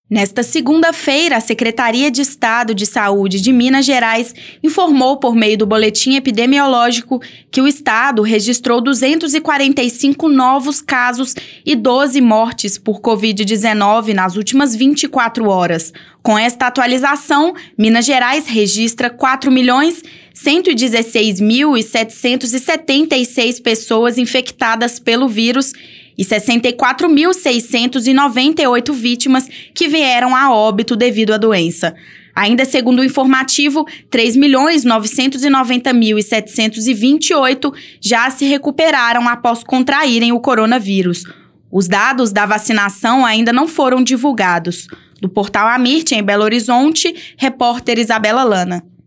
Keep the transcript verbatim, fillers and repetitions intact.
Nesta segunda-feira, a Secretaria de Estado de Saúde de Minas Gerais informou por meio do boletim epidemiológico que o estado registrou duzentos e quarenta e cinco novos casos e doze mortes por covid dezenove nas últimas vinte e quatro horas. Com esta atualização, Minas Gerais registra quatro milhões cento e dezesseis mil setecentos e setenta e seis pessoas infectadas pelo vírus e sessenta e quatro mil seiscentos e noventa e oito vítimas que vieram a óbito devido à doença. Ainda segundo o informativo, três milhões novecentos e noventa mil setecentos e vinte e oito já se recuperaram após contraírem o coronavírus. Os dados da vacinação ainda não foram divulgados. Do portal Amirte, em Belo Horizonte, repórter Isabela Lana.